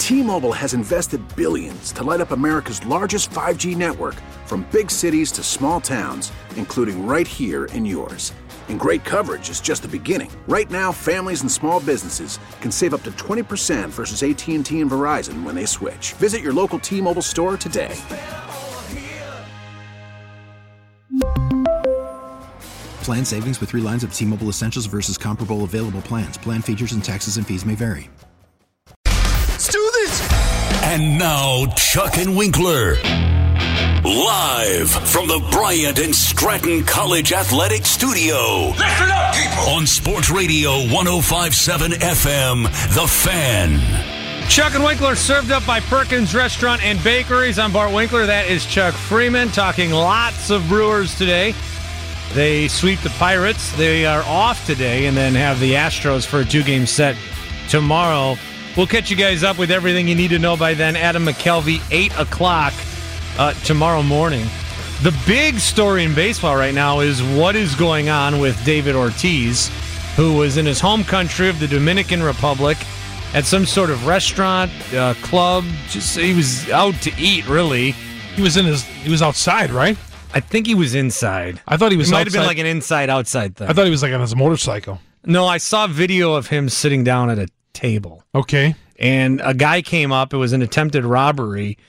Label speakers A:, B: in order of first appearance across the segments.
A: T-Mobile has invested billions to light up America's largest 5G network, from big cities to small towns, including right here in yours. And great coverage is just the beginning. Right now, families and small businesses can save up to 20% versus AT&T and Verizon when they switch. Visit your local T-Mobile store today.
B: Plan savings with 3 lines of T-Mobile Essentials versus comparable available plans. Plan features and taxes and fees may vary.
C: Let's do this!
D: And now, Chuck and Winkler. Live from the Bryant and Stratton College Athletic Studio.
C: Listen up, people!
D: On Sports Radio 105.7 FM, The Fan.
E: Chuck and Winkler served up by Perkins Restaurant and Bakeries. I'm Bart Winkler. That is Chuck Freeman talking lots of Brewers today. They sweep the Pirates. They are off today and then have the Astros for a 2-game set tomorrow. We'll catch you guys up with everything you need to know by then. Adam McKelvey, 8 o'clock tomorrow morning. The big story in baseball right now is what is going on with David Ortiz, who was in his home country of the Dominican Republic at some sort of restaurant, club. He was out to eat, really.
F: He was outside, right?
E: I think he was inside.
F: I thought he was outside.
E: It might have been like an inside-outside thing.
F: I thought he was like on his motorcycle.
E: No, I saw video of him sitting down at a table.
F: Okay.
E: And a guy came up. It was an attempted robbery.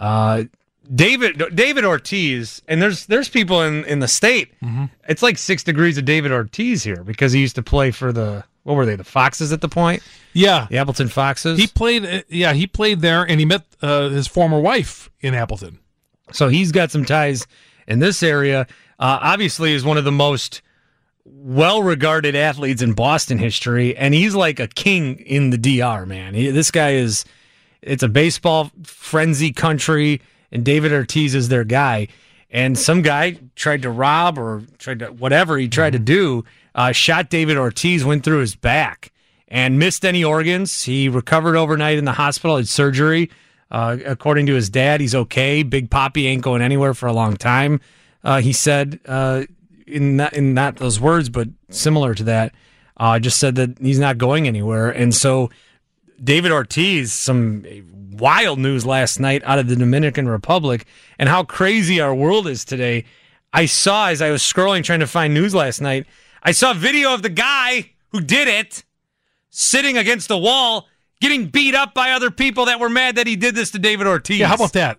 E: David Ortiz, and there's people in the state. Mm-hmm. It's like 6 degrees of David Ortiz here because he used to play for the Foxes at the point?
F: Yeah.
E: The Appleton Foxes?
F: He played there, and he met his former wife in Appleton.
E: So he's got some ties in this area. Obviously is one of the most well-regarded athletes in Boston history, and he's like a king in the DR, man. This guy it's a baseball frenzy country, and David Ortiz is their guy. And some guy tried to rob or tried to do, shot David Ortiz, went through his back, and missed any organs. He recovered overnight in the hospital, had surgery. According to his dad, he's okay. Big Papi ain't going anywhere for a long time. He said, in not those words, but similar to that, just said that he's not going anywhere. And so David Ortiz, some wild news last night out of the Dominican Republic, and how crazy our world is today. I saw, as I was scrolling trying to find news last night, I saw a video of the guy who did it sitting against the wall, getting beat up by other people that were mad that he did this to David Ortiz.
F: Yeah, how about that?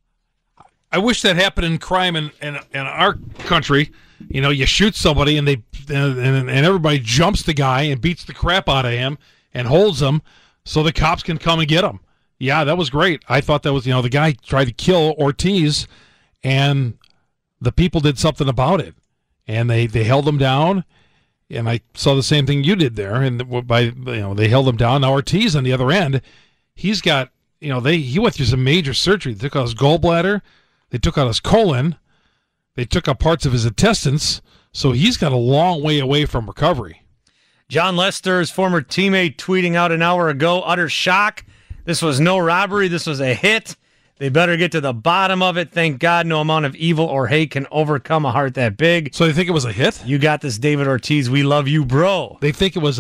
F: I wish that happened in crime in our country. You know, you shoot somebody and and everybody jumps the guy and beats the crap out of him and holds him so the cops can come and get him. Yeah, that was great. I thought that was, the guy tried to kill Ortiz and the people did something about it. And they held him down. And I saw the same thing you did there. And they held him down. Now Ortiz on the other end, he's got, he went through some major surgery. They took out his gallbladder. They took out his colon. They took out parts of his intestines. So he's got a long way away from recovery.
E: John Lester, his former teammate, tweeting out an hour ago, utter shock. This was no robbery. This was a hit. They better get to the bottom of it. Thank God no amount of evil or hate can overcome a heart that big.
F: So they think it was a hit?
E: You got this, David Ortiz. We love you, bro.
F: They think it was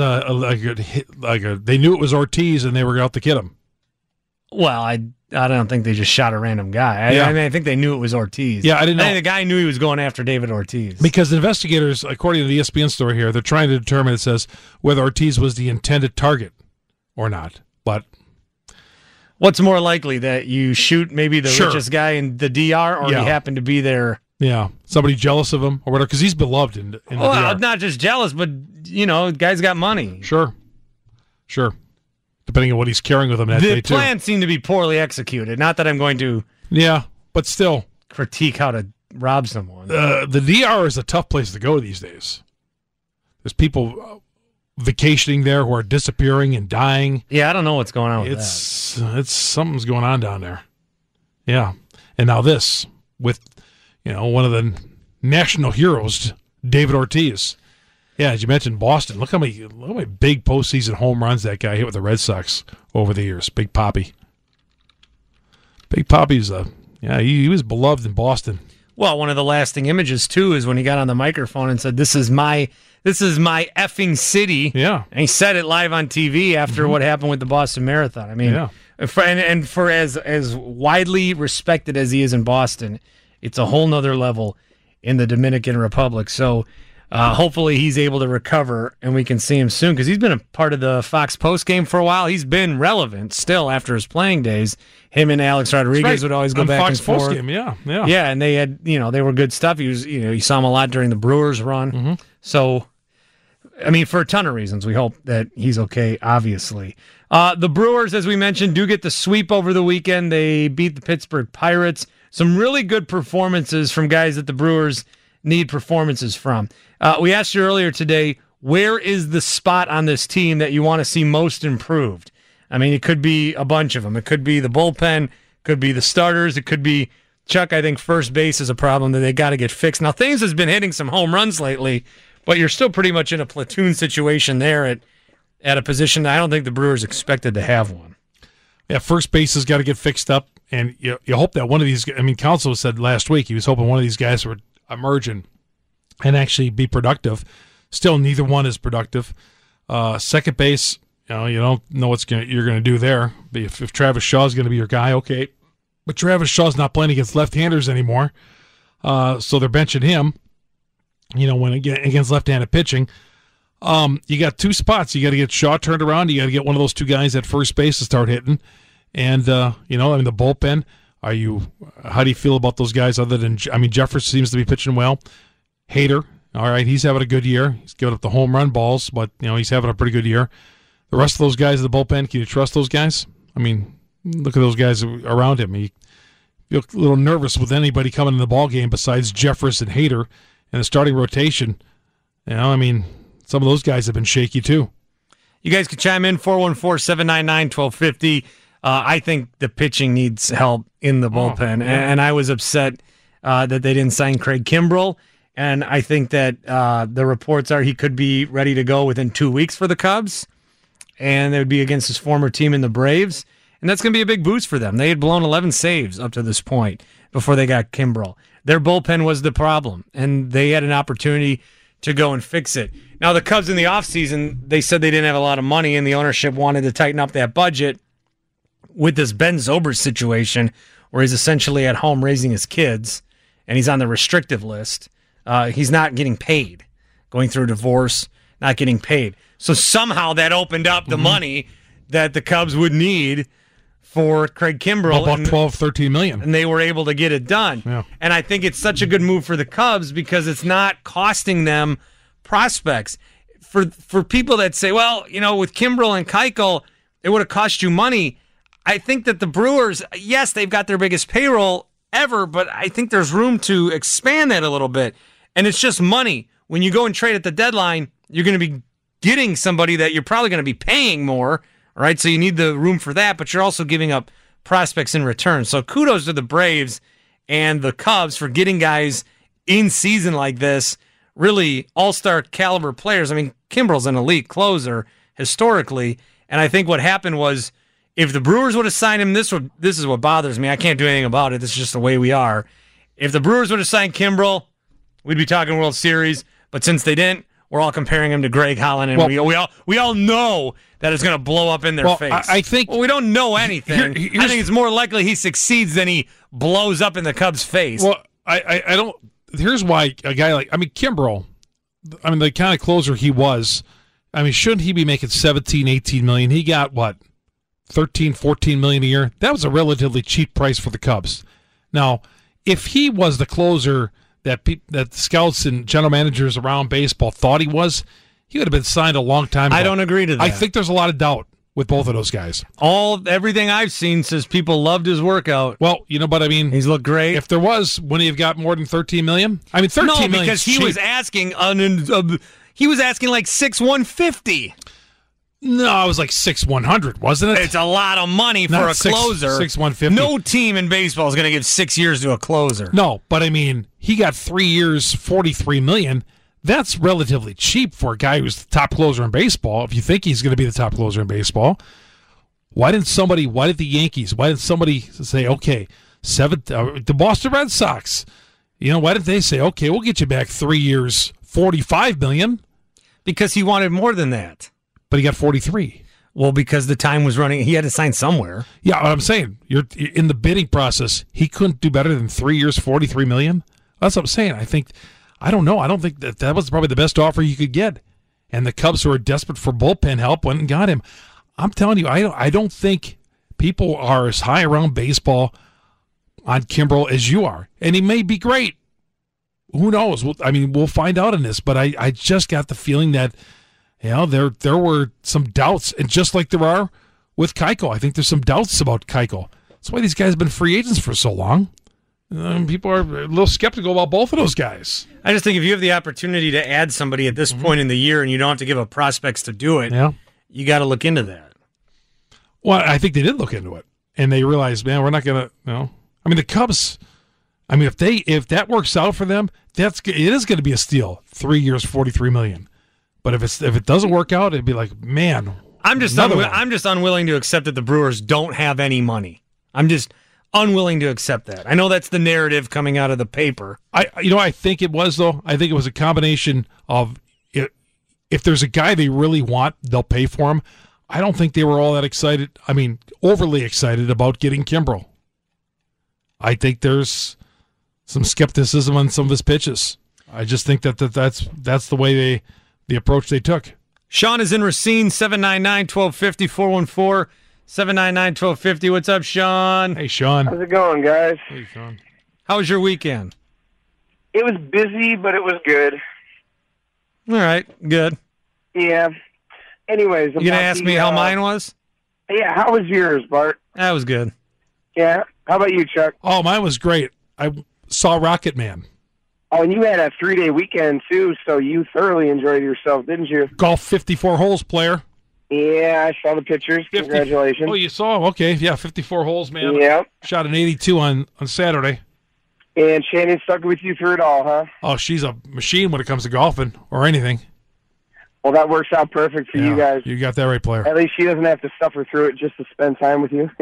F: they knew it was Ortiz and they were out to get him.
E: Well, I don't think they just shot a random guy. I think they knew it was Ortiz.
F: Yeah, I didn't know.
E: I think the guy knew he was going after David Ortiz.
F: Because investigators, according to the ESPN story here, they're trying to determine, it says, whether Ortiz was the intended target or not. But
E: what's more likely, that you shoot maybe the
F: Sure.
E: richest guy in the DR, or he happened to be there?
F: Yeah, somebody jealous of him or whatever, because he's beloved in the DR.
E: Not just jealous, but, guy's got money.
F: Sure. Depending on what he's carrying with him that day, too.
E: The plan seemed to be poorly executed. Not that I'm going to
F: but still
E: critique how to rob someone.
F: The DR is a tough place to go these days. There's people vacationing there who are disappearing and dying.
E: Yeah, I don't know what's going on with
F: that. It's something's going on down there. Yeah. And now this with, one of the national heroes, David Ortiz. Yeah, as you mentioned, Boston. Look how many big postseason home runs that guy hit with the Red Sox over the years. Big Papi. Big Papi's he was beloved in Boston.
E: Well, one of the lasting images too is when he got on the microphone and said, "This is my effing city."
F: Yeah,
E: and he said it live on TV after what happened with the Boston Marathon. I mean, for as widely respected as he is in Boston, it's a whole nother level in the Dominican Republic. So hopefully he's able to recover and we can see him soon, because he's been a part of the Fox post game for a while. He's been relevant still after his playing days. Him and Alex Rodriguez would always go back
F: Fox
E: and forth.
F: Post game, yeah.
E: Yeah, and they had, they were good stuff. He was, you saw him a lot during the Brewers run. So, I mean, for a ton of reasons, we hope that he's okay, obviously. The Brewers, as we mentioned, do get the sweep over the weekend. They beat the Pittsburgh Pirates. Some really good performances from guys that the Brewers need performances from. We asked you earlier today, where is the spot on this team that you want to see most improved? I mean, it could be a bunch of them. It could be the bullpen, could be the starters, it could be Chuck. I think first base is a problem that they got to get fixed. Now, Thames has been hitting some home runs lately, but you're still pretty much in a platoon situation there at a position that I don't think the Brewers expected to have one.
F: Yeah, first base has got to get fixed up, and you hope that one of these, Counsell said last week he was hoping one of these guys would emerge and actually be productive. Still, neither one is productive. Second base, you don't know what you're going to do there. If Travis Shaw is going to be your guy, okay. But Travis Shaw's not playing against left-handers anymore, so they're benching him. When against left-handed pitching, you got two spots. You got to get Shaw turned around. You got to get one of those two guys at first base to start hitting. And the bullpen. How do you feel about those guys? Other than Jeffress seems to be pitching well. Hader, all right, he's having a good year. He's giving up the home run balls, but he's having a pretty good year. The rest of those guys in the bullpen, can you trust those guys? Look at those guys around him. You feel a little nervous with anybody coming in the ball game besides Jeffress and Hader, and the starting rotation. Some of those guys have been shaky too.
E: You guys can chime in 414-799-1250. I think the pitching needs help in the bullpen, and I was upset that they didn't sign Craig Kimbrell. And I think that the reports are he could be ready to go within 2 weeks for the Cubs, and it would be against his former team in the Braves, and that's going to be a big boost for them. They had blown 11 saves up to this point before they got Kimbrell. Their bullpen was the problem, and they had an opportunity to go and fix it. Now, the Cubs in the offseason, they said they didn't have a lot of money, and the ownership wanted to tighten up that budget with this Ben Zobrist situation where he's essentially at home raising his kids, and he's on the restrictive list. He's not getting paid, going through a divorce, not getting paid. So somehow that opened up the money that the Cubs would need for Craig Kimbrell.
F: About $12-13 million.
E: And they were able to get it done.
F: Yeah.
E: And I think it's such a good move for the Cubs because it's not costing them prospects. For people that say, well, with Kimbrell and Keuchel, it would have cost you money. I think that the Brewers, yes, they've got their biggest payroll ever, but I think there's room to expand that a little bit. And it's just money. When you go and trade at the deadline, you're going to be getting somebody that you're probably going to be paying more, all right? So you need the room for that, but you're also giving up prospects in return. So kudos to the Braves and the Cubs for getting guys in season like this, really all-star caliber players. Kimbrell's an elite closer historically, and I think what happened was if the Brewers would have signed him, this is what bothers me. I can't do anything about it. This is just the way we are. If the Brewers would have signed Kimbrell, we'd be talking World Series. But since they didn't, we're all comparing him to Greg Holland, and we all know that it's going to blow up in their face.
F: I think
E: we don't know anything. I think it's more likely he succeeds than he blows up in the Cubs' face.
F: Well, I don't. Here's why a guy like Kimbrell, the kind of closer he was. Shouldn't he be making $17-18 million? He got what? $13-14 million a year. That was a relatively cheap price for the Cubs. Now, if he was the closer that scouts and general managers around baseball thought he was, he would have been signed a long time ago.
E: I don't agree to that.
F: I think there's a lot of doubt with both of those guys.
E: Everything I've seen says people loved his workout.
F: Well, but
E: he's looked great.
F: If there was, wouldn't he have got more than $13 million? $13 million.
E: No, because he was asking like $6,150.
F: No, it was like $6,100, wasn't it?
E: It's a lot of money for a closer.
F: $6,150.
E: No team in baseball is going to give 6 years to a closer.
F: No, but he got 3 years, $43 million. That's relatively cheap for a guy who's the top closer in baseball. If you think he's going to be the top closer in baseball, why didn't somebody say, okay, the Boston Red Sox, Why didn't they say, okay, we'll get you back 3 years, $45 million?
E: Because he wanted more than that.
F: But he got 43.
E: Well, because the time was running. He had to sign somewhere.
F: Yeah, what I'm saying, you're in the bidding process. He couldn't do better than 3 years, $43 million. That's what I'm saying. I don't know. I don't think that was probably the best offer you could get. And the Cubs, who are desperate for bullpen help, went and got him. I'm telling you, I don't think people are as high around baseball on Kimbrel as you are. And he may be great. Who knows? We'll find out in this. But I just got the feeling that, there were some doubts. And just like there are with Keuchel, I think there's some doubts about Keuchel. That's why these guys have been free agents for so long. People are a little skeptical about both of those guys.
E: I just think if you have the opportunity to add somebody at this point in the year and you don't have to give up prospects to do it, you got to look into that.
F: Well, I think they did look into it. And they realized, man, we're not going to, the Cubs, if that works out for them, it is going to be a steal. 3 years, $43 million. But if it doesn't work out, it'd be like, man,
E: I'm just unwilling to accept that the Brewers don't have any money. I'm just unwilling to accept that. I know that's the narrative coming out of the paper.
F: I think it was, though. I think it was a combination of if there's a guy they really want, they'll pay for him. I don't think they were all that excited. Overly excited about getting Kimbrel. I think there's some skepticism on some of his pitches. I just think that's the way the approach they took.
E: Sean is in Racine, 799-1250, 414-799-1250. What's up, Sean?
F: Hey, Sean.
G: How's it going, guys?
F: Hey, Sean.
E: How was your weekend?
G: It was busy, but it was good.
E: All right, good.
G: Yeah. Anyways.
E: You going to ask me how mine was?
G: Yeah, how was yours, Bart?
E: That was good.
G: Yeah. How about you, Chuck?
F: Oh, mine was great. I saw Rocket Man.
G: Oh, and you had a 3-day weekend, too, so you thoroughly enjoyed yourself, didn't you?
F: Golf 54 holes, player.
G: Yeah, I saw the pictures.
F: 50.
G: Congratulations.
F: Oh, you saw? Okay, yeah, 54 holes, man.
G: Yeah.
F: Shot an 82 on Saturday.
G: And Shannon stuck with you through it all, huh?
F: Oh, she's a machine when it comes to golfing or anything.
G: Well, that works out perfect for you guys.
F: You got that right, player.
G: At least she doesn't have to suffer through it just to spend time with you.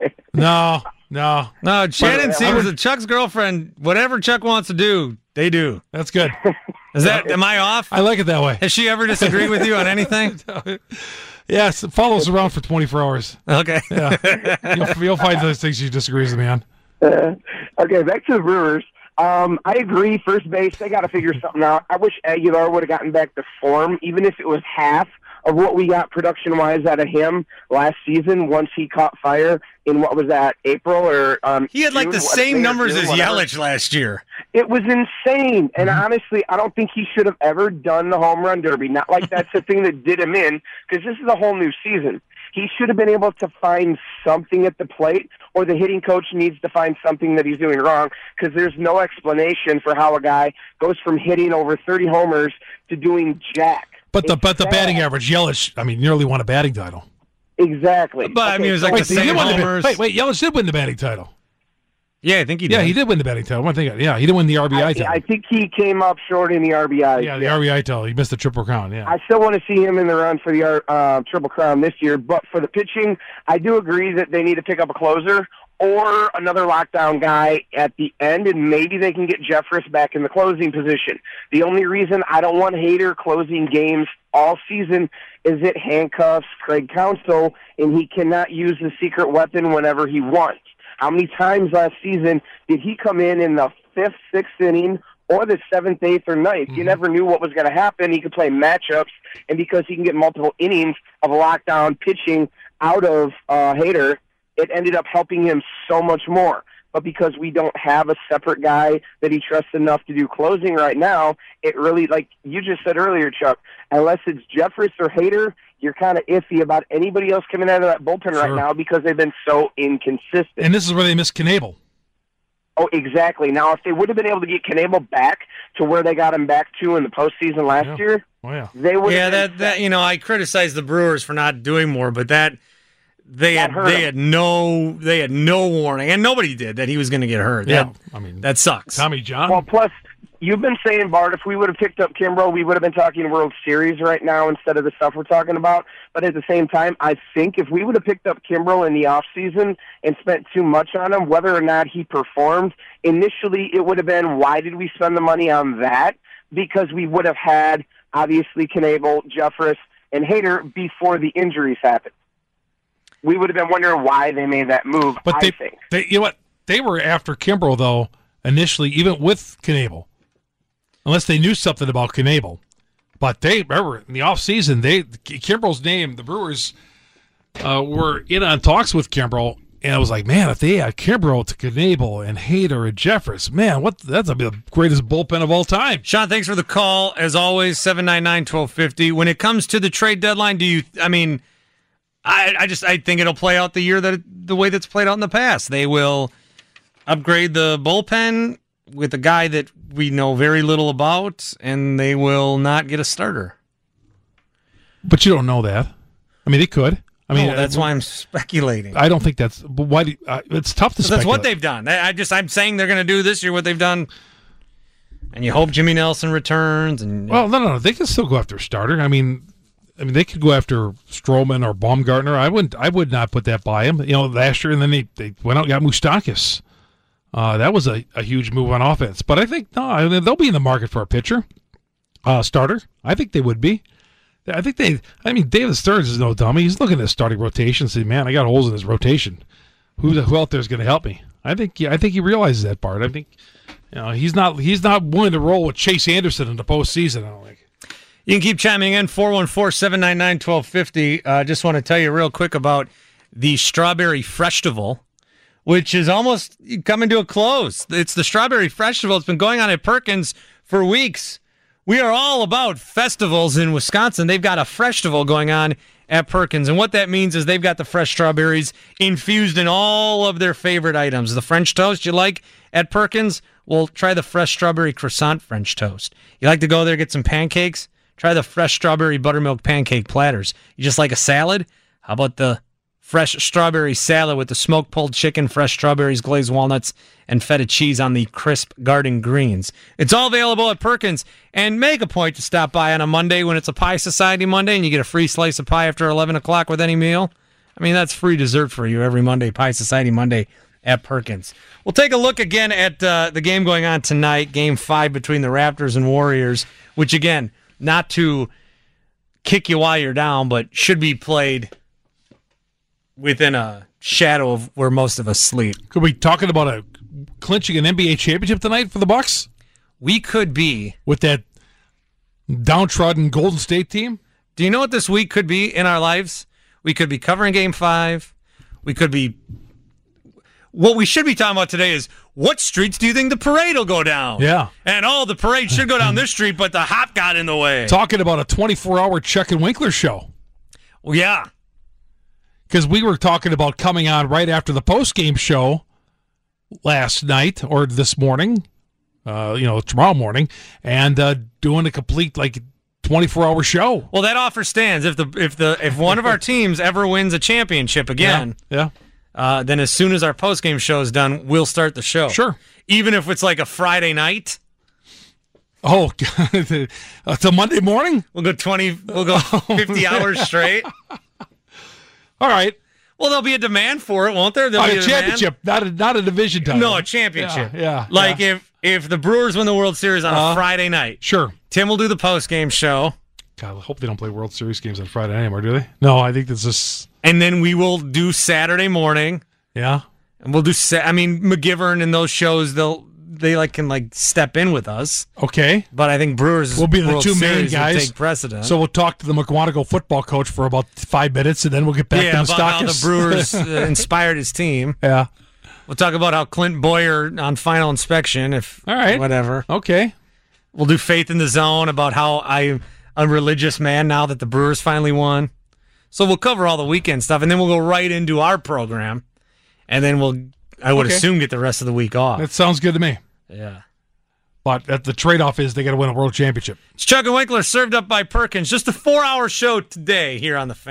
F: No.
E: Shannon seems that Chuck's girlfriend, whatever Chuck wants to do, they do.
F: That's good.
E: Am I off?
F: I like it that way.
E: Has she ever disagreed with you on anything?
F: Yes, it follows around for 24 hours.
E: Okay.
F: Yeah. You'll find those things she disagrees with me on.
G: Okay, back to the Brewers. I agree. First base, they got to figure something out. I wish Aguilar would have gotten back to form, even if it was half of what we got production-wise out of him last season once he caught fire in, what was that, April or
E: he had like
G: June,
E: the same numbers as Yelich last year.
G: It was insane. And honestly, I don't think he should have ever done the home run derby. Not like that's the thing that did him in, because this is a whole new season. He should have been able to find something at the plate, or the hitting coach needs to find something that he's doing wrong, because there's no explanation for how a guy goes from hitting over 30 homers to doing jack.
F: But the batting average, Yelich, nearly won a batting title.
G: Exactly.
E: But it was like the same homers.
F: Wait, Yelich did win the batting title.
E: Yeah, I think he did.
F: Yeah, he did win the batting title. He didn't win the RBI title.
G: I think he came up short in the RBI.
F: Yeah, the RBI title. He missed the Triple Crown, yeah.
G: I still want to see him in the run for the Triple Crown this year, but for the pitching, I do agree that they need to pick up a closer or another lockdown guy at the end, and maybe they can get Jeffress back in the closing position. The only reason I don't want Hader closing games all season is it handcuffs Craig Counsell, and he cannot use the secret weapon whenever he wants. How many times last season did he come in the 5th, 6th inning, or the 7th, 8th, or 9th? You never knew what was going to happen. He could play matchups, and because he can get multiple innings of lockdown pitching out of Hader, it ended up helping him so much more. But because we don't have a separate guy that he trusts enough to do closing right now, it really, like you just said earlier, Chuck, unless it's Jeffress or Hader, you're kind of iffy about anybody else coming out of that bullpen right now because they've been so inconsistent.
F: And this is where they missed Knebel.
G: Oh, exactly. Now, if they would have been able to get Knebel back to where they got him back to in the postseason last year, they would.
E: Yeah, that I criticized the Brewers for not doing more, but they had no warning, and nobody did that he was going to get hurt.
F: Yeah,
E: that sucks.
F: Tommy John.
G: Well, plus You've been saying, Bart, if we would have picked up Kimbrel, we would have been talking World Series right now instead of the stuff we're talking about. But at the same time, I think if we would have picked up Kimbrel in the offseason and spent too much on him, whether or not he performed, initially it would have been, why did we spend the money on that? Because we would have had, obviously, Knebel, Jeffress, and Hader before the injuries happened. We would have been wondering why they made that move,
F: but
G: I think.
F: You know what? They were after Kimbrel, though, initially, even with Knebel. Unless they knew something about Knebel. But they, remember, in the offseason, Kimbrel's name, the Brewers were in on talks with Kimbrel, and I was like, man, if they had Kimbrel to Knebel and Hader and Jeffress, man, that's the greatest bullpen of all time.
E: Sean, thanks for the call. As always, 799-1250. When it comes to the trade deadline, I think it'll play out the way that's played out in the past. They will upgrade the bullpen with a guy that we know very little about, and they will not get a starter.
F: But you don't know that. I mean, they could. I mean,
E: that's why I'm speculating.
F: I don't think that's. But why? It's tough to speculate.
E: That's what they've done. I'm saying they're going to do this year what they've done, and you hope Jimmy Nelson returns. And
F: well, no, they can still go after a starter. I mean, they could go after Stroman or Baumgartner. I would not put that by him. Last year, and then they went out and got Moustakas. That was a huge move on offense. But I think, they'll be in the market for a pitcher, starter. I think they would be. David Stearns is no dummy. He's looking at his starting rotation and saying, man, I got holes in this rotation. Who out there is going to help me? I think he realizes that part. I think he's not willing to roll with Chase Anderson in the postseason, I don't think.
E: You can keep chiming in, 414-799-1250. Just want to tell you real quick about the Strawberry Freshtival, which is almost coming to a close. It's the Strawberry Festival. It's been going on at Perkins for weeks. We are all about festivals in Wisconsin. They've got a Freshtival going on at Perkins, and what that means is they've got the fresh strawberries infused in all of their favorite items. The French toast you like at Perkins? Well, try the fresh strawberry croissant French toast. You like to go there, get some pancakes? Try the fresh strawberry buttermilk pancake platters. You just like a salad? How about the fresh strawberry salad with the smoked pulled chicken, fresh strawberries, glazed walnuts, and feta cheese on the crisp garden greens? It's all available at Perkins. And make a point to stop by on a Monday when it's a Pie Society Monday and you get a free slice of pie after 11 o'clock with any meal. I mean, that's free dessert for you every Monday, Pie Society Monday at Perkins. We'll take a look again at the game going on tonight, Game 5 between the Raptors and Warriors, which, again, not to kick you while you're down, but should be played within a shadow of where most of us sleep.
F: Could we be talking about clinching an NBA championship tonight for the Bucks?
E: We could be.
F: With that downtrodden Golden State team?
E: Do you know what this week could be in our lives? We could be covering Game 5. We could be... What we should be talking about today is, what streets do you think the parade will go down?
F: Yeah.
E: And, the parade should go down this street, but the hop got in the way.
F: Talking about a 24-hour Chuck and Winkler show.
E: Well, yeah.
F: Because we were talking about coming on right after the post-game show last night or this morning, tomorrow morning, and doing a complete 24-hour show.
E: Well, that offer stands. If one of our teams ever wins a championship again,
F: yeah.
E: Then as soon as our post-game show is done, we'll start the show.
F: Sure.
E: Even if it's like a Friday night.
F: Oh, it's a Monday morning?
E: We'll go 50 hours straight.
F: All right.
E: Well, there'll be a demand for it, won't there? There'll be
F: a championship, not a division title.
E: No, a championship.
F: Yeah.
E: If the Brewers win the World Series on a Friday night,
F: sure.
E: Tim will do the post-game show.
F: God, I hope they don't play World Series games on Friday anymore, do they? No, I think this is...
E: And then we will do Saturday morning.
F: Yeah.
E: And we'll do... McGivern and those shows, they can step in with us.
F: Okay.
E: But I think Brewers
F: will be the
E: World
F: two main
E: Series
F: guys.
E: Take precedent.
F: So we'll talk to the McGuanago football coach for about 5 minutes, and then we'll get back to Moustakas.
E: About how the Brewers inspired his team.
F: Yeah.
E: We'll talk about how Clint Boyer on final inspection, all right, whatever.
F: Okay.
E: We'll do Faith in the Zone about how I'm a religious man now that the Brewers finally won. So we'll cover all the weekend stuff, and then we'll go right into our program, and then I would assume, get the rest of the week off.
F: That sounds good to me.
E: Yeah.
F: But the trade-off is they got to win a world championship.
E: It's Chuck and Winkler, served up by Perkins. Just a 4-hour show today here on The Fan.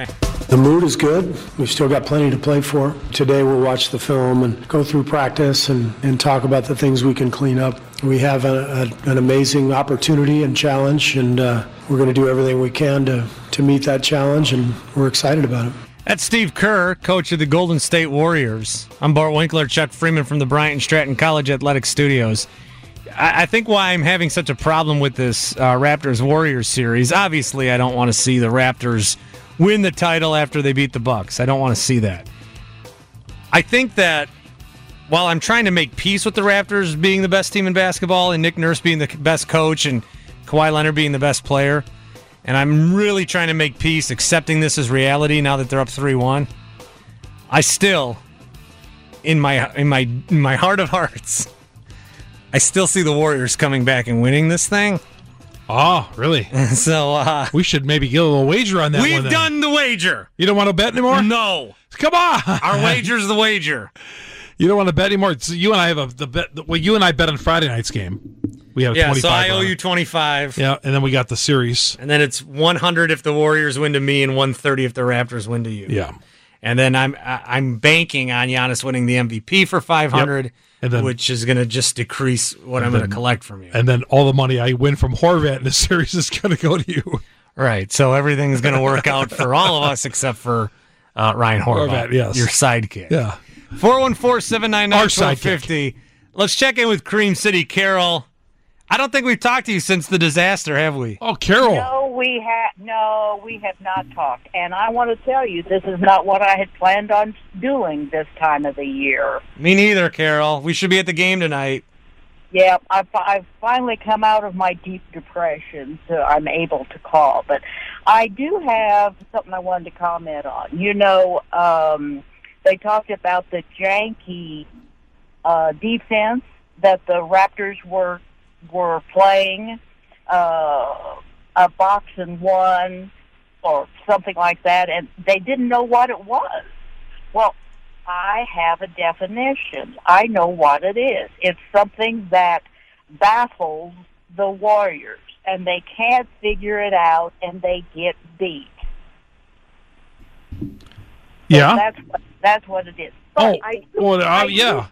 H: The mood is good. We've still got plenty to play for. Today we'll watch the film and go through practice and talk about the things we can clean up. We have an amazing opportunity and challenge, and we're going to do everything we can to meet that challenge, and we're excited about it.
E: That's Steve Kerr, coach of the Golden State Warriors. I'm Bart Winkler, Chuck Freeman from the Bryant and Stratton College Athletic Studios. I think why I'm having such a problem with this Raptors-Warriors series, obviously I don't want to see the Raptors win the title after they beat the Bucks. I don't want to see that. I think that while I'm trying to make peace with the Raptors being the best team in basketball and Nick Nurse being the best coach and Kawhi Leonard being the best player, and I'm really trying to make peace accepting this as reality now that they're up 3-1, I still, in my heart of hearts, I still see the Warriors coming back and winning this thing.
F: Oh, really?
E: So
F: we should maybe get a little wager on that one.
E: We've done the wager.
F: You don't want to bet anymore?
E: No.
F: Come on.
E: Our wager's the wager.
F: You don't want to bet anymore? So you and I have the bet. Well, you and I bet on Friday night's game. We have 25.
E: So I owe you 25.
F: Yeah, and then we got the series.
E: And then it's 100 if the Warriors win to me and 130 if the Raptors win to you.
F: Yeah.
E: And then I'm banking on Giannis winning the MVP for 500.
F: Yep. And then,
E: which is going to just decrease what I'm going to collect from you.
F: And then all the money I win from Horvat in this series is going to go to you.
E: Right. So everything's going to work out for all of us except for Ryan Horvat,
F: yes.
E: Your sidekick.
F: Yeah.
E: 414-799-1250. Let's check in with Cream City. Carol, I don't think we've talked to you since the disaster, have we?
F: Oh, Carol.
I: No, we have not talked. And I want to tell you, this is not what I had planned on doing this time of the year.
E: Me neither, Carol. We should be at the game tonight.
I: Yeah, I've finally come out of my deep depression, so I'm able to call. But I do have something I wanted to comment on. You know, they talked about the janky defense that the Raptors were playing, a box and one or something like that, and they didn't know what it was. Well, I have a definition. I know what it is. It's something that baffles the Warriors, and they can't figure it out, and they get beat.
F: Yeah.
I: So that's what it is. But
F: yeah.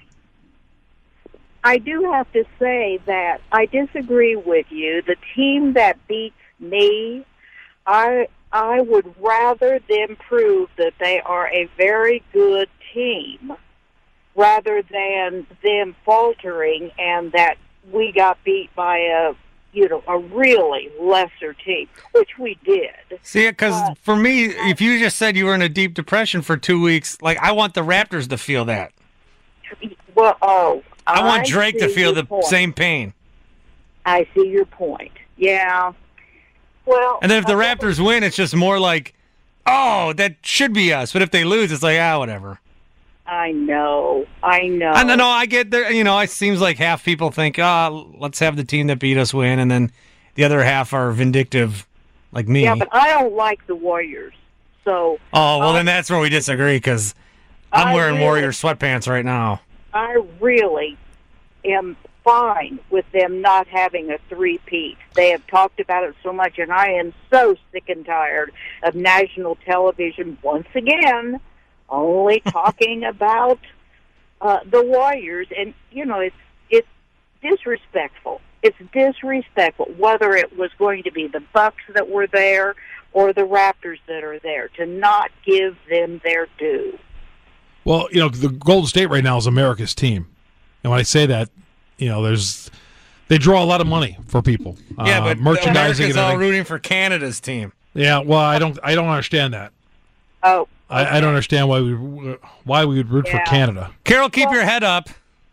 I: I do have to say that I disagree with you. The team that beats me, I would rather them prove that they are a very good team rather than them faltering and that we got beat by a really lesser team, which we did.
E: See, because for me, if you just said you were in a deep depression for 2 weeks, like I want the Raptors to feel that.
I: Well,
E: I want Drake to feel the same pain.
I: I see your point. Yeah. Well,
E: and then if the Raptors win, it's just more like, oh, that should be us. But if they lose, it's like, whatever.
I: I know. No,
E: I get there. You know, it seems like half people think, let's have the team that beat us win, and then the other half are vindictive, like me.
I: Yeah, but I don't like the Warriors. So.
E: Oh well, then that's where we disagree because I'm wearing Warrior sweatpants right now.
I: I really am fine with them not having a three-peat. They have talked about it so much, and I am so sick and tired of national television once again only talking about the Warriors. And, you know, it's disrespectful. It's disrespectful, whether it was going to be the Bucks that were there or the Raptors that are there, to not give them their due.
F: Well, you know, the Golden State right now is America's team. And when I say that, you know, they draw a lot of money for people.
E: Yeah, but
F: merchandising
E: America's all rooting for Canada's team.
F: Yeah, well, I don't understand that.
I: Oh, okay.
F: I don't understand why we would root for Canada.
E: Carol, keep your head up.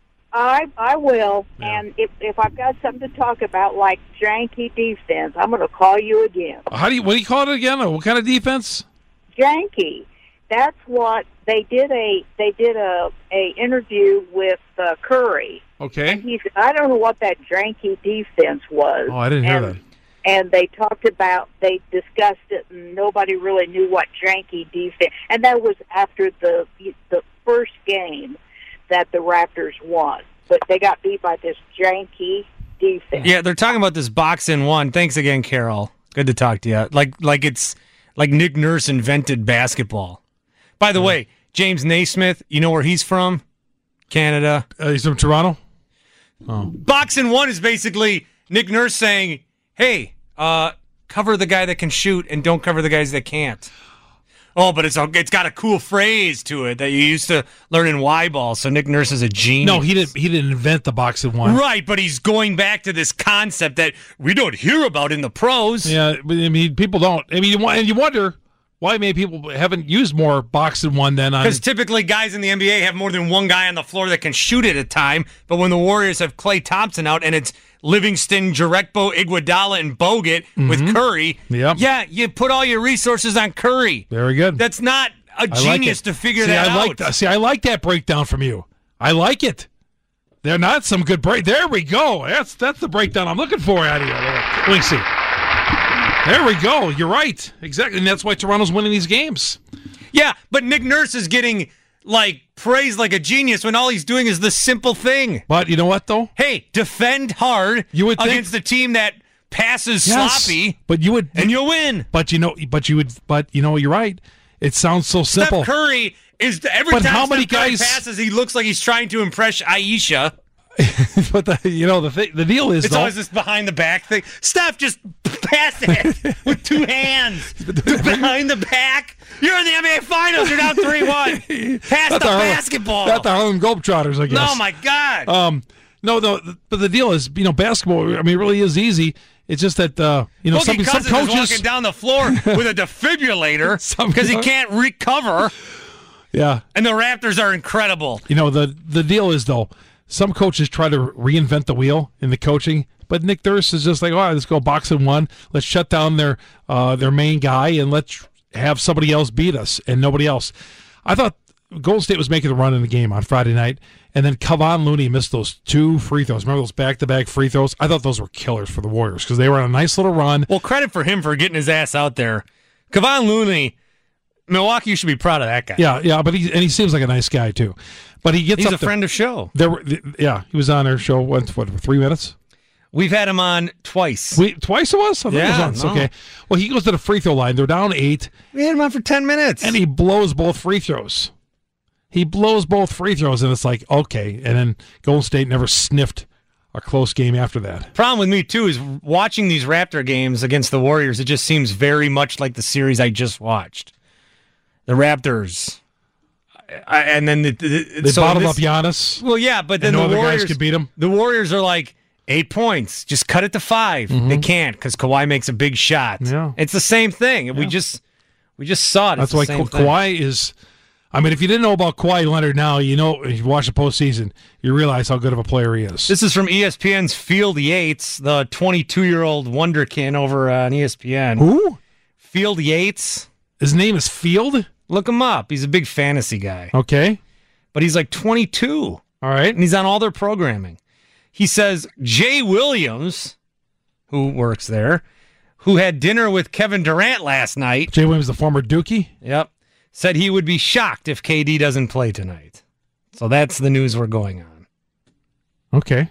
I: I will, and if I've got something to talk about, like janky defense, I'm going to call you again.
F: What do you call it again? What kind of defense?
I: Janky. That's what they did. A interview with Curry.
F: Okay.
I: And he said, I don't know what that janky defense was.
F: Oh, I didn't hear that.
I: And they discussed it, and nobody really knew what janky defense. And that was after the first game that the Raptors won. But they got beat by this janky defense.
E: Yeah, they're talking about this box in one. Thanks again, Carol. Good to talk to you. Like it's like Nick Nurse invented basketball. By the way, James Naismith, you know where he's from? Canada.
F: He's from Toronto? Oh.
E: Boxing 1 is basically Nick Nurse saying, hey, cover the guy that can shoot and don't cover the guys that can't. Oh, but it's got a cool phrase to it that you used to learn in Y-ball, so Nick Nurse is a genius.
F: No, he didn't invent the boxing 1.
E: Right, but he's going back to this concept that we don't hear about in the pros.
F: Yeah, but, I mean, people don't. I mean, and you wonder why maybe people haven't used more boxing 1 than on.
E: Because typically guys in the NBA have more than one guy on the floor that can shoot at a time, but when the Warriors have Klay Thompson out and it's Livingston, Jarekbo, Iguodala, and Bogut with Curry, yeah, you put all your resources on Curry.
F: Very good.
E: That's not a genius to figure that out.
F: I like that breakdown from you. I like it. They're not some good break. There we go. That's the breakdown I'm looking for out of you. Let me see. There we go. You're right. Exactly. And that's why Toronto's winning these games.
E: Yeah, but Nick Nurse is getting praised like a genius when all he's doing is the simple thing.
F: But you know what, though?
E: Hey, defend hard against the team that passes sloppy.
F: But you would,
E: and you'll win.
F: But you're right. It sounds so simple.
E: Steph Curry is every time Steph Curry passes, he looks like he's trying to impress Aisha.
F: But the deal is,
E: it's always this behind the back thing. Steph, just pass it with 2 hands behind the back. You're in the NBA Finals. You're down 3-1. Pass the basketball.
F: Not the Harlem Globetrotters, I guess.
E: Oh my God.
F: No, but the deal is, basketball. I mean, it really is easy. It's just that some coaches
E: is walking down the floor with a defibrillator because he can't recover.
F: Yeah,
E: and the Raptors are incredible.
F: The deal is, though, some coaches try to reinvent the wheel in the coaching, but Nick Nurse is just like, all right, let's go boxing 1. Let's shut down their main guy and let's have somebody else beat us and nobody else. I thought Golden State was making the run in the game on Friday night, and then Kevon Looney missed those 2 free throws. Remember those back-to-back free throws? I thought those were killers for the Warriors because they were on a nice little run.
E: Well, credit for him for getting his ass out there. Kevon Looney, Milwaukee, you should be proud of that guy.
F: Yeah, but he seems like a nice guy too. But he's
E: a friend of show.
F: He was on our show what 3 minutes.
E: We've had him on twice.
F: Twice it was? I think it was once. Okay. Well, he goes to the free throw line. They're down 8.
E: We had him on for 10 minutes.
F: And he blows both free throws. And it's like, okay. And then Golden State never sniffed a close game after that.
E: Problem with me, too, is watching these Raptor games against the Warriors, it just seems very much like the series I just watched. The Raptors. And then
F: they bottled up Giannis.
E: Well, yeah, but then the Warriors
F: guys could beat him.
E: The Warriors are like 8 points. Just cut it to 5. Mm-hmm. They can't because Kawhi makes a big shot.
F: Yeah.
E: It's the same thing. Yeah. We just saw it.
F: That's why Kawhi is. I mean, if you didn't know about Kawhi Leonard now, if you watch the postseason, you realize how good of a player he is.
E: This is from ESPN's Field Yates, the 22-year-old wonderkin over on ESPN.
F: Who?
E: Field Yates.
F: His name is Field?
E: Look him up. He's a big fantasy guy.
F: Okay.
E: But he's like 22.
F: All right.
E: And he's on all their programming. He says Jay Williams, who works there, who had dinner with Kevin Durant last night.
F: Jay Williams, the former Dookie?
E: Yep. Said he would be shocked if KD doesn't play tonight. So that's the news we're going on.
F: Okay.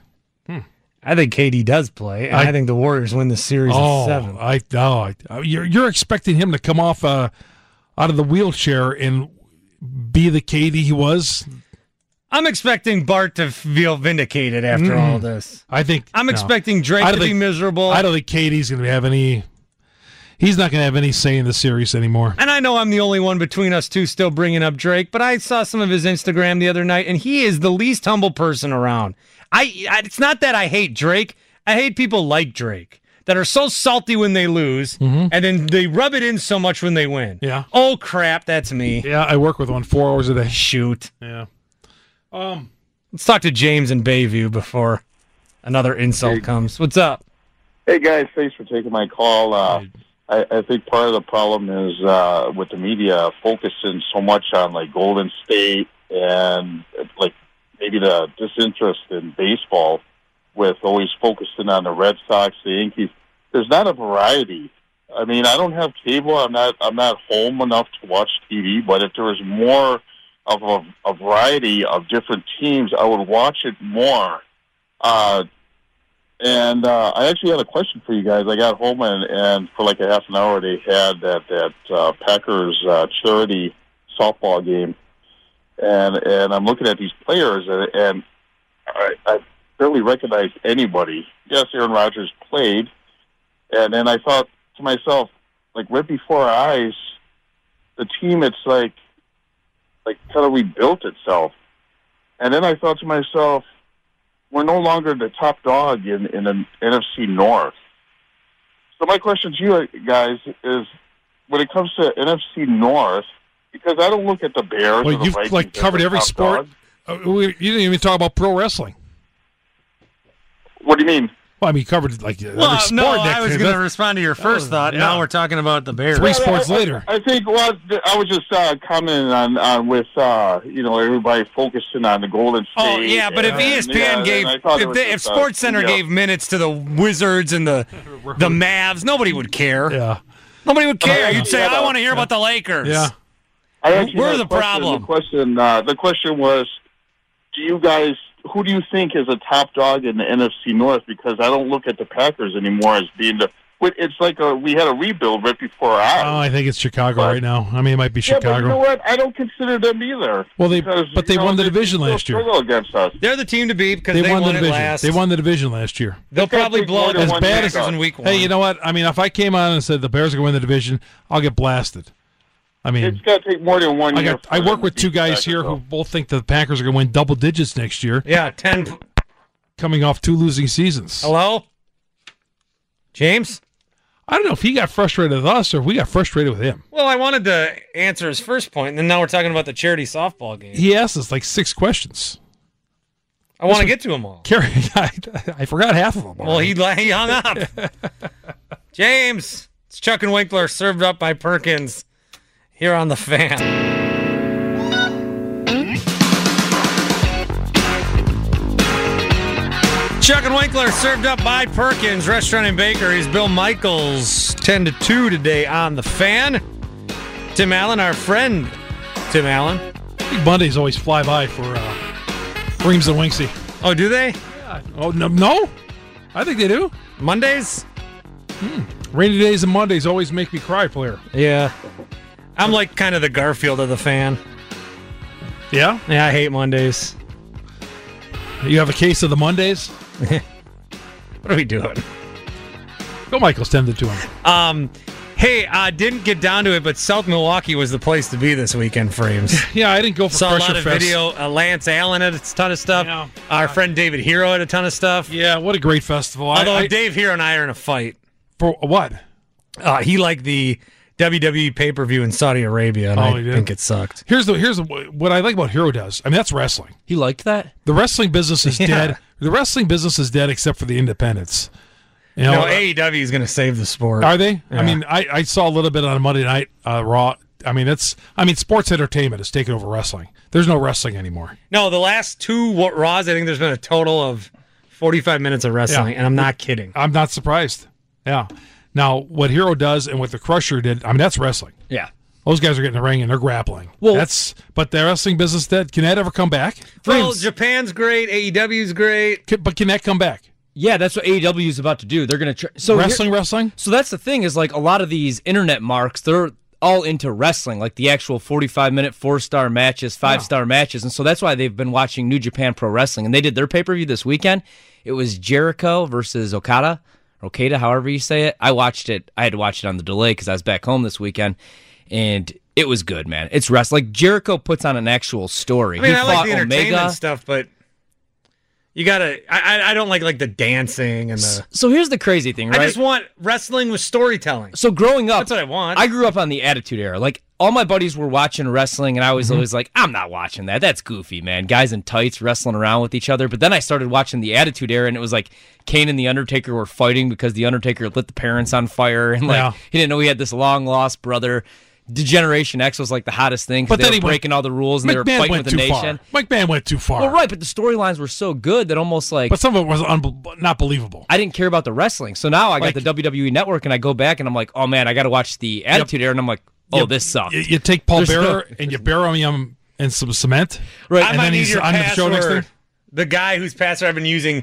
E: I think KD does play, and I think the Warriors win the series in 7.
F: You're expecting him to come off out of the wheelchair and be the KD he was?
E: I'm expecting Bart to feel vindicated after all this. I'm expecting Drake to be miserable.
F: I don't think KD's going to have any. He's not going to have any say in the series anymore.
E: And I know I'm the only one between us two still bringing up Drake, but I saw some of his Instagram the other night, and he is the least humble person around. It's not that I hate Drake. I hate people like Drake that are so salty when they lose, and then they rub it in so much when they win.
F: Yeah.
E: Oh, crap, that's me.
F: Yeah, I work with one 4 hours a day.
E: Shoot.
F: Yeah.
E: Let's talk to James in Bayview before another insult comes. What's up?
J: Hey, guys. Thanks for taking my call. I think part of the problem is with the media focusing so much on like Golden State and like maybe the disinterest in baseball with always focusing on the Red Sox, the Yankees. There's not a variety. I mean, I don't have cable. I'm not home enough to watch TV. But if there was more of a variety of different teams, I would watch it more. And I actually had a question for you guys. I got home and for like a half an hour they had that Packers charity softball game, and I'm looking at these players and I barely recognized anybody. Yes, Aaron Rodgers played, and then I thought to myself, like right before our eyes, the team it's like kind of rebuilt itself, and then I thought to myself, we're no longer the top dog in the NFC North. So my question to you guys is, when it comes to NFC North, because I don't look at the Bears.
F: Well,
J: or the
F: you've
J: Vikings
F: like covered
J: as
F: every
J: top
F: sport. You didn't even talk about pro wrestling.
J: What do you mean?
F: Well, I mean, you covered like every
E: Well,
F: sport.
E: no,
F: Nick.
E: I was going to respond to your first thought.
F: yeah.
E: Now we're talking about the Bears.
F: Three sports later.
J: I think I was just commenting on with everybody focusing on the Golden State.
E: Oh yeah, but if ESPN if Sports Center gave minutes to the Wizards and the Mavs, nobody would care.
F: Yeah,
E: nobody would care. You'd say, "I want to hear about the Lakers."
F: Yeah,
E: we're the problem.
J: The question was, who do you think is a top dog in the NFC North? Because I don't look at the Packers anymore as being the. It's like we had a rebuild right before our eyes.
F: Oh, I think it's Chicago right now. I mean, it might be Chicago.
J: Yeah, but you know what? I don't consider them either.
F: Well, they won the division last year.
J: Struggle against us.
E: They're the team to beat because they won
F: the
E: it
F: division.
E: last.
F: They won the division last year.
E: They'll probably blow
F: as bad as
E: in week 1.
F: Hey, you know what? I mean, if I came on and said the Bears are going to win the division, I'll get blasted. I mean,
J: it's got to take more than 1 year.
F: I work with two guys here who both think the Packers are going to win double digits next year.
E: Yeah, 10.
F: Coming off 2 losing seasons.
E: Hello? James?
F: I don't know if he got frustrated with us or if we got frustrated with him.
E: Well, I wanted to answer his first point, and then now we're talking about the charity softball game.
F: He asked us like 6 questions.
E: I want to get to them all.
F: I forgot half of them.
E: Well, he hung up. James, it's Chuck and Winkler, served up by Perkins, here on The Fan. Chuck and Winkler, served up by Perkins Restaurant and Bakeries. Bill Michaels, 10 to 2 today on The Fan. Tim Allen, our friend Tim Allen.
F: I think Mondays always fly by for Reams and Winksy.
E: Oh, do they?
F: Yeah. Oh, no? I think they do.
E: Mondays?
F: Rainy days and Mondays always make me cry, player.
E: Yeah. I'm like kind of the Garfield of The Fan.
F: Yeah?
E: Yeah, I hate Mondays.
F: You have a case of the Mondays?
E: What are we doing?
F: Bill Michaels tended to him.
E: Hey, I didn't get down to it, but South Milwaukee was the place to be this weekend, Frames.
F: Yeah, I didn't go for
E: Saw
F: Pressure
E: a lot of
F: Fest.
E: video. Lance Allen had a ton of stuff.
F: Yeah.
E: Our friend David Hero had a ton of stuff.
F: Yeah, what a great festival.
E: Although Dave Hero and I are in a fight.
F: For what?
E: He liked the WWE pay-per-view in Saudi Arabia, and I think it sucked.
F: Here's what I like about Hero does. I mean, that's wrestling.
K: He liked that?
F: The wrestling business is dead. The wrestling business is dead except for the independents. You know,
E: AEW is going to save the sport.
F: Are they?
E: Yeah.
F: I mean, I saw a little bit on Monday Night Raw. I mean, sports entertainment has taken over wrestling. There's no wrestling anymore.
E: No, the last 2 Raws, I think there's been a total of 45 minutes of wrestling, and I'm not kidding.
F: I'm not surprised. Yeah. Now, what Hero does and what the Crusher did, I mean, that's wrestling.
K: Yeah.
F: Those guys are getting in the ring and they're grappling.
K: Well,
F: but the wrestling business, can that ever come back?
E: Well, Japan's great, AEW's great.
F: But can that come back?
K: Yeah, that's what AEW is about to do. They're going to
F: wrestling.
K: So that's the thing is like a lot of these internet marks, they're all into wrestling, like the actual 45-minute 4-star matches, 5-star matches, and so that's why they've been watching New Japan Pro Wrestling. And they did their pay-per-view this weekend. It was Jericho versus Okada, however you say it. I watched it. I had to watch it on the delay because I was back home this weekend, and it was good, man. It's wrestling. Like Jericho puts on an actual story.
E: I mean, I like
K: fought
E: the entertainment
K: Omega
E: stuff, but you gotta. I don't like the dancing and the.
K: So here's the crazy thing, right?
E: I just want wrestling with storytelling.
K: So growing up,
E: that's what I want.
K: I grew up on the Attitude Era. Like all my buddies were watching wrestling, and I was always like, I'm not watching that. That's goofy, man. Guys in tights wrestling around with each other. But then I started watching the Attitude Era, and it was like Kane and the Undertaker were fighting because the Undertaker lit the parents on fire, and he didn't know he had this long lost brother. Generation X was like the hottest thing because they were breaking all the rules and they were fighting with the nation.
F: McMahon went too far.
K: Well, right, but the storylines were so good that almost like.
F: But some of it was not believable.
K: I didn't care about the wrestling, so now I got the WWE Network and I go back and I'm like, oh man, I got to watch the Attitude Era, and I'm like, oh, this sucks.
F: You take Paul Bearer and you bury him in some cement,
E: right?
F: And then he's on the show next thing.
E: The guy whose password I've been using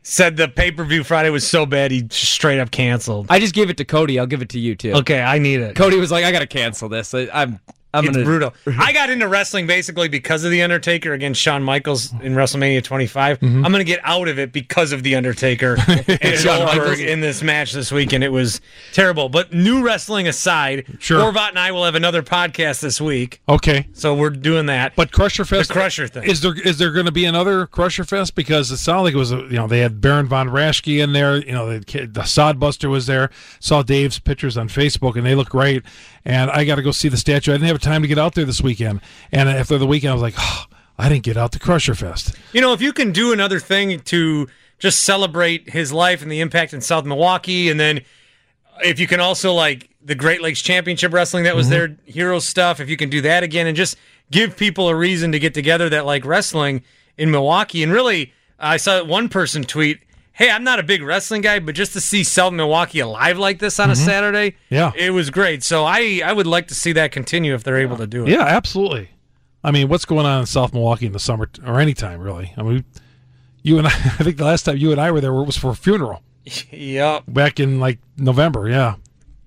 E: said the pay-per-view Friday was so bad he just straight up canceled.
K: I just gave it to Cody. I'll give it to you too.
E: Okay, I need it.
K: Cody was like, I got to cancel this. It's
E: brutal. I got into wrestling basically because of The Undertaker against Shawn Michaels in WrestleMania 25. I'm going to get out of it because of The Undertaker and Goldberg in this match this weekend. It was terrible. But new wrestling aside, Horvat and I will have another podcast this week.
F: Okay.
E: So we're doing that.
F: But Crusher Fest,
E: the Crusher thing.
F: Is there going to be another Crusher Fest? Because it sounded like it was, they had Baron von Raschke in there. The Sodbuster was there. Saw Dave's pictures on Facebook, and they look great. And I got to go see the statue. I didn't have time to get out there this weekend. And after the weekend, I was like, I didn't get out to Crusher Fest.
E: If you can do another thing to just celebrate his life and the impact in South Milwaukee, and then if you can also, like, the Great Lakes Championship Wrestling, that was their hero stuff, if you can do that again and just give people a reason to get together that like wrestling in Milwaukee. And really, I saw one person tweet, hey, I'm not a big wrestling guy, but just to see South Milwaukee alive like this on a Saturday, it was great. So I would like to see that continue if they're able to do it.
F: Yeah, absolutely. I mean, what's going on in South Milwaukee in the summer or any time, really? I mean, you and I think the last time you and I were there was for a funeral.
E: Yep.
F: Back in, like, November, yeah.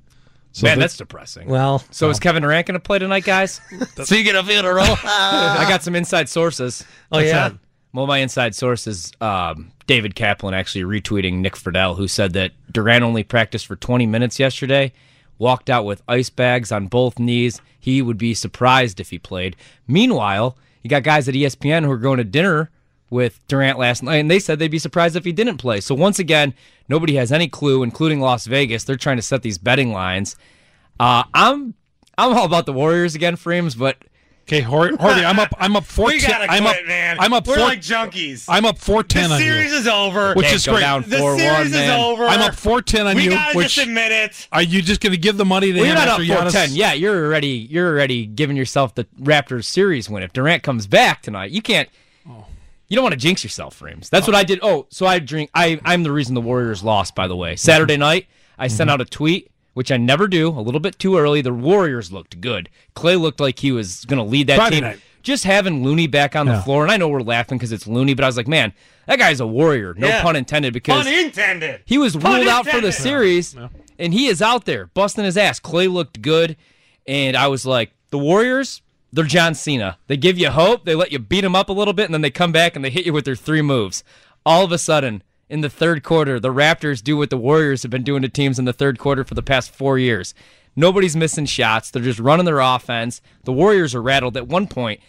K: So man, that's depressing.
E: Well,
K: so is Kevin Durant going to play tonight, guys?
E: Speaking of funeral.
K: I got some inside sources.
E: Oh, yeah?
K: Well, my inside source is David Kaplan actually retweeting Nick Friedel, who said that Durant only practiced for 20 minutes yesterday, walked out with ice bags on both knees. He would be surprised if he played. Meanwhile, you got guys at ESPN who are going to dinner with Durant last night, and they said they'd be surprised if he didn't play. So once again, nobody has any clue, including Las Vegas. They're trying to set these betting lines. I'm all about the Warriors again, Frames, but...
F: Okay, Harvey, I'm up 4-10.
E: We gotta quit, man.
F: I'm up.
E: We're like junkies.
F: I'm up 4-10 on you.
E: The series is over.
F: Which is great.
K: Down 4-1,
E: the series is over.
F: I'm up 4-10 on you.
E: We gotta just admit it.
F: Are you just going to give the money to him
K: you're not
F: after
K: up
F: Giannis?
K: 4-10. Yeah, you're already giving yourself the Raptors series win. If Durant comes back tonight, you can't. You don't want to jinx yourself, Frames. That's what I did. Oh, so I'm the reason the Warriors lost, by the way. Saturday night, I sent out a tweet, which I never do, a little bit too early. The Warriors looked good. Clay looked like he was going to lead that
F: Friday
K: team.
F: Night.
K: Just having Looney back on the floor, and I know we're laughing because it's Looney, but I was like, man, that guy's a warrior. No pun intended, because he was ruled out for the series, and he is out there busting his ass. Clay looked good, and I was like, the Warriors, they're John Cena. They give you hope, they let you beat them up a little bit, and then they come back and they hit you with their 3 moves. All of a sudden, in the third quarter, the Raptors do what the Warriors have been doing to teams in the third quarter for the past 4 years. Nobody's missing shots. They're just running their offense. The Warriors are rattled. At one point,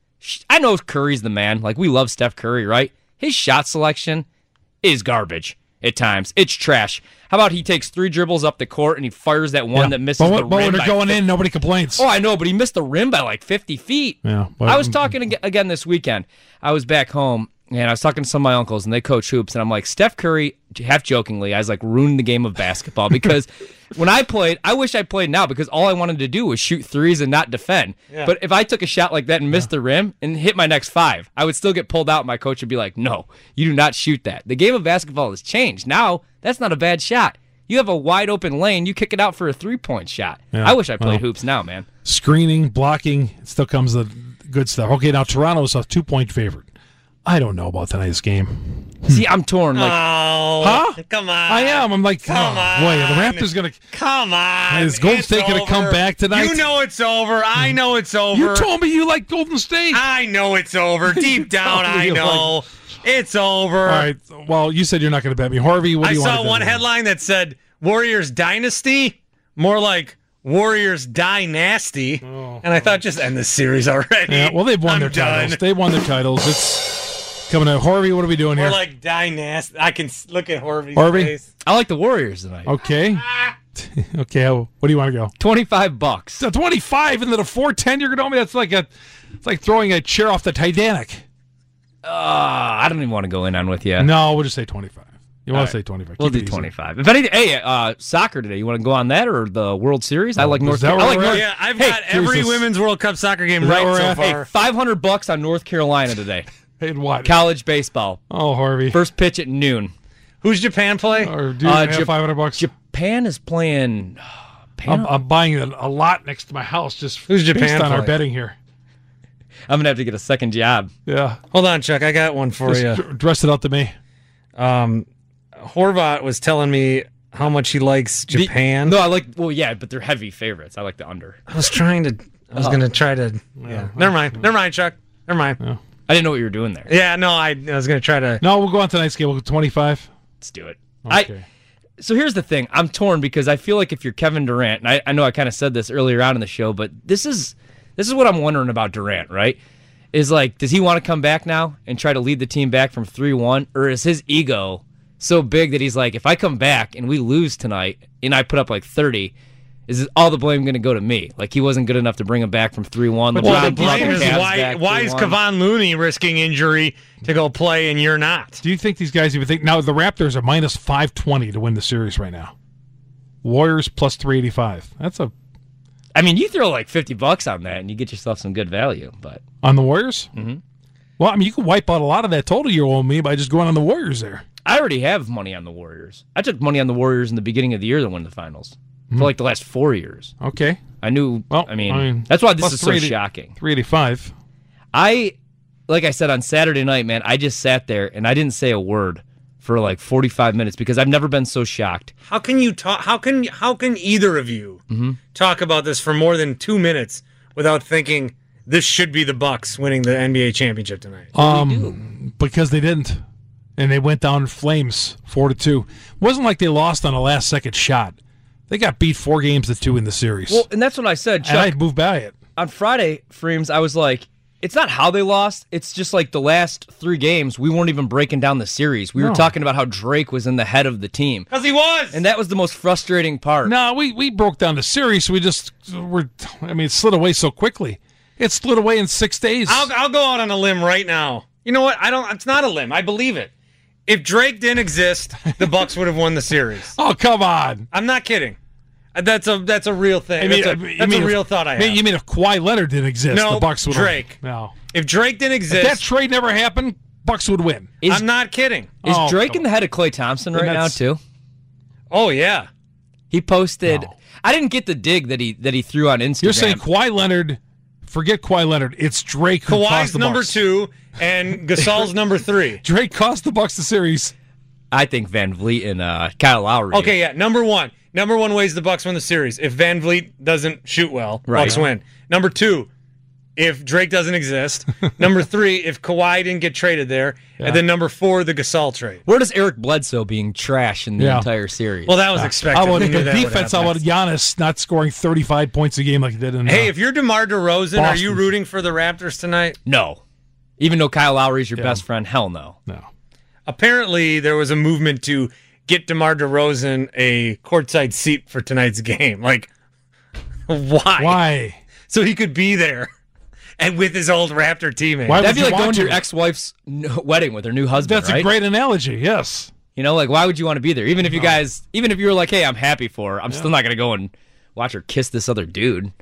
K: I know Curry's the man. Like, we love Steph Curry, right? His shot selection is garbage at times. It's trash. How about he takes 3 dribbles up the court and he fires that one that misses the rim?
F: But when they're going in, nobody complains.
K: Oh, I know, but he missed the rim by like 50 feet.
F: Yeah.
K: I was talking again this weekend. I was back home, and I was talking to some of my uncles, and they coach hoops, and I'm like, Steph Curry, half jokingly, I was like, ruined the game of basketball because when I played, I wish I played now because all I wanted to do was shoot threes and not defend. Yeah. But if I took a shot like that and missed the rim and hit my next 5, I would still get pulled out. My coach would be like, no, you do not shoot that. The game of basketball has changed. Now, that's not a bad shot. You have a wide open lane, you kick it out for a 3-point shot. Yeah. I wish I played hoops now, man.
F: Screening, blocking, it still comes the good stuff. Okay, now Toronto's a 2-point favorite. I don't know about tonight's game.
K: See, I'm torn. Like,
E: come on.
F: I am. I'm like,
E: come on.
F: Boy, the Raptors going to...
E: Come on.
F: Is Golden State going to come back tonight?
E: You know it's over. I know it's over.
F: You told me you like Golden State.
E: I know it's over. Deep down, I know. It's over.
F: All right. Well, you said you're not going to bet me. Harvey, what do you want to bet?
E: I saw one headline that said, Warriors Dynasty, more like Warriors Die Nasty. And I thought, just end this series already.
F: Yeah, well, they've won their titles. They won their titles. It's coming out. Harvey, what are we doing here?
E: More like Die Nasty. I can look at Harvey's
F: Harvey?
E: face.
K: I like the Warriors tonight.
F: Okay. Okay, what do you want to go?
K: $25.
F: So 25 into the 410 you're going to owe me? That's like it's like throwing a chair off the Titanic.
K: I don't even want to go in on with you.
F: No, we'll just say 25. You want to say 25?
K: We'll do 25. If anything, hey, soccer today. You want to go on that or the World Series? I like North Carolina.
E: Yeah, I've got every women's World Cup soccer game right so far.
K: Hey, $500 on North Carolina today.
F: Hey, what?
K: College baseball.
F: Oh, Harvey.
K: First pitch at noon.
E: Who's Japan play?
F: Or do you have $500?
K: Japan is playing.
F: I'm buying a lot next to my house just
E: Who's Japan
F: based on
E: play?
F: our betting here.
K: I'm gonna have to get a second job.
F: Yeah.
E: Hold on, Chuck. I got one for you.
F: Dress it out to me.
E: Horvat was telling me how much he likes Japan.
K: Well, yeah, but they're heavy favorites. I like the under.
E: I was going to try to. Yeah. Never mind, Chuck. Never mind.
K: Yeah. I didn't know what you were doing there.
E: Yeah, no, I was going to try to.
F: No, we'll go on tonight's game. We'll go 25.
K: Let's do it.
F: Okay.
K: So here's the thing. I'm torn because I feel like if you're Kevin Durant, and I know I kind of said this earlier on in the show, but this is what I'm wondering about Durant, right? Is like, does he want to come back now and try to lead the team back from 3-1? Or is his ego so big that he's like, if I come back and we lose tonight and I put up like 30, is all the blame going to go to me? Like, he wasn't good enough to bring him back from 3-1.
E: Well, the blame is why is Kevon Looney risking injury to go play and you're not?
F: Do you think these guys even think... Now, the Raptors are minus 520 to win the series right now. Warriors plus 385. That's a...
K: I mean, you throw like $50 on that and you get yourself some good value. But
F: on the Warriors?
K: Mm-hmm.
F: Well, I mean, you can wipe out a lot of that total you owe me by just going on the Warriors there.
K: I already have money on the Warriors. I took money on the Warriors in the beginning of the year to win the finals. For like the last 4 years.
F: Okay.
K: I knew,
F: well,
K: I mean that's why this is so shocking.
F: 385.
K: Like I said on Saturday night, man, I just sat there and I didn't say a word for like 45 minutes because I've never been so shocked.
E: How can you talk? How can either of you talk about this for more than 2 minutes without thinking this should be the Bucks winning the NBA championship tonight?
F: Because they didn't. And they went down in flames 4-2. It wasn't like they lost on a last-second shot. They got beat 4-2 in the series.
K: Well, and that's what I said, Chuck.
F: And I moved by it.
K: On Friday, Freems, I was like, it's not how they lost. It's just like the last 3 games, we weren't even breaking down the series. We were talking about how Drake was in the head of the team.
E: Because he was!
K: And that was the most frustrating part.
F: No, we broke down the series. It slid away so quickly. It slid away in 6 days.
E: I'll go out on a limb right now. You know what? It's not a limb. I believe it. If Drake didn't exist, the Bucks would have won the series.
F: Oh, come on.
E: I'm not kidding. That's a real thing. That's a real thought I have.
F: You mean if Kawhi Leonard didn't exist, the Bucks would
E: Drake.
F: have... No.
E: If Drake didn't exist...
F: If that trade never happened, Bucks would win.
E: I'm not kidding.
K: Is Drake in the head of Klay Thompson right now, too?
E: Oh, yeah.
K: He posted... No. I didn't get the dig that he threw on Instagram.
F: You're saying Kawhi Leonard... Forget Kawhi Leonard. It's Drake who cost the Bucks.
E: Kawhi's number 2 and Gasol's number 3.
F: Drake cost the Bucks the series.
K: I think Van Vliet and Kyle Lowry.
E: Okay, yeah. Number one ways the Bucks win the series. If Van Vliet doesn't shoot well, Bucks win. Number 2, if Drake doesn't exist. Number 3, if Kawhi didn't get traded there. Yeah. And then number 4, the Gasol trade.
K: Where does Eric Bledsoe being trash in the entire series?
E: Well, that was expected.
F: How about the defense? How about Giannis not scoring 35 points a game like he did in
E: Hey, if you're DeMar DeRozan, Boston. Are you rooting for the Raptors tonight?
K: No. Even though Kyle Lowry is your best friend, hell no.
F: No.
E: Apparently, there was a movement to get DeMar DeRozan a courtside seat for tonight's game. Like, why?
F: Why?
E: So he could be there and with his old Raptor teammate.
K: That'd be like going to your ex-wife's wedding with her new husband.
F: That's a great analogy. Yes.
K: You know, like, why would you want to be there? Even if you were like, hey, I'm happy for her, I'm still not going to go and watch her kiss this other dude.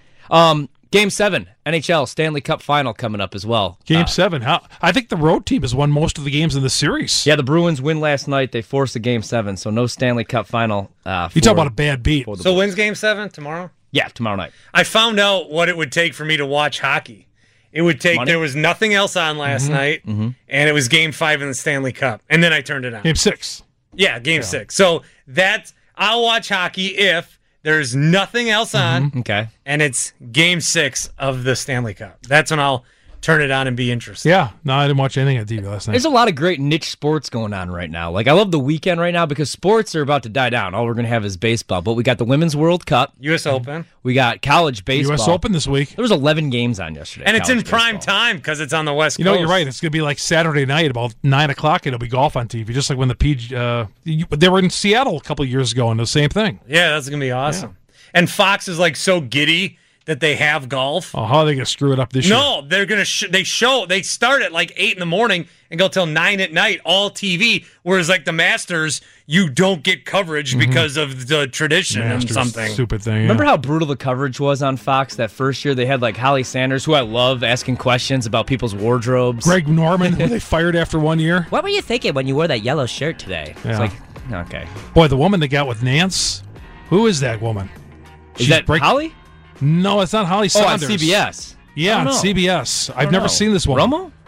K: Game 7, NHL Stanley Cup Final coming up as well.
F: Game 7. I think the road team has won most of the games in the series.
K: Yeah, the Bruins win last night. They forced a Game 7, so no Stanley Cup Final.
F: You talk about a bad beat.
E: So when's Game 7? Tomorrow?
K: Yeah, tomorrow night.
E: I found out what it would take for me to watch hockey. It would take, there was nothing else on last night, and it was Game 5 in the Stanley Cup. And then I turned it on.
F: Game 6.
E: Yeah, Game 6. So I'll watch hockey if there's nothing else on.
K: Okay.
E: And it's Game 6 of the Stanley Cup. That's when I'll turn it on and be interested.
F: Yeah. No, I didn't watch anything on TV last night.
K: There's a lot of great niche sports going on right now. Like, I love the weekend right now because sports are about to die down. All we're going to have is baseball. But we got the Women's World Cup.
E: U.S. Open.
K: We got college baseball.
F: U.S. Open this week.
K: There was 11 games on yesterday.
E: And it's in prime time because it's on the West Coast.
F: You know, you're right. It's going to be like Saturday night about 9 o'clock. It'll be golf on TV, just like when they were in Seattle a couple of years ago and the same thing.
E: Yeah, that's going to be awesome. Yeah. And Fox is like so giddy that they have golf.
F: Oh, how are they going to screw it up this year?
E: No, they're going to they start at like 8 in the morning and go till 9 at night, all TV. Whereas like the Masters, you don't get coverage because of the tradition and something.
F: Stupid thing.
K: Remember how brutal the coverage was on Fox that first year? They had like Holly Sanders, who I love, asking questions about people's wardrobes.
F: Greg Norman, who they fired after 1 year.
K: What were you thinking when you wore that yellow shirt today?
F: Yeah.
K: It's like, okay.
F: Boy, the woman they got with Nance, who is that woman?
K: Is that Holly?
F: No, it's not Holly Saunders.
K: Oh, on CBS.
F: Yeah, on CBS. I've never seen this woman.
K: Romo?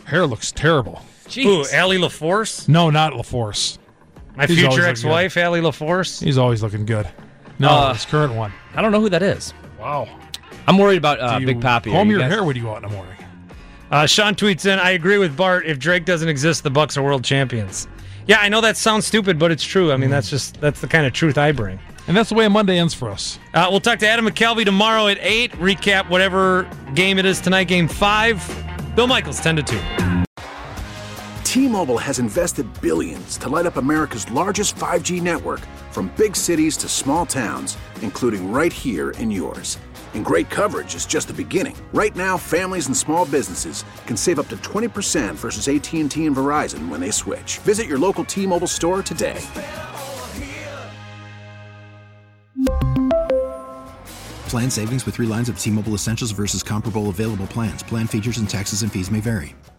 F: Hair looks terrible.
E: Ooh, Allie LaForce?
F: No, not LaForce.
E: My
F: He's
E: future
F: always
E: ex-wife, Allie LaForce?
F: He's always looking good. No, his current one.
K: I don't know who that is.
F: Wow.
K: I'm worried about Big Papi.
F: Comb your hair when you go out in the morning.
E: Sean tweets in, I agree with Bart. If Drake doesn't exist, the Bucks are world champions. Yeah, I know that sounds stupid, but it's true. I mean, that's the kind of truth I bring.
F: And that's the way a Monday ends for us.
E: We'll talk to Adam McKelvey tomorrow at 8. Recap whatever game it is tonight, Game 5. Bill Michaels, 10-2.
A: T-Mobile has invested billions to light up America's largest 5G network, from big cities to small towns, including right here in yours. And great coverage is just the beginning. Right now, families and small businesses can save up to 20% versus AT&T and Verizon when they switch. Visit your local T-Mobile store today.
B: Plan savings with 3 lines of T-Mobile Essentials versus comparable available plans. Plan features and taxes and fees may vary.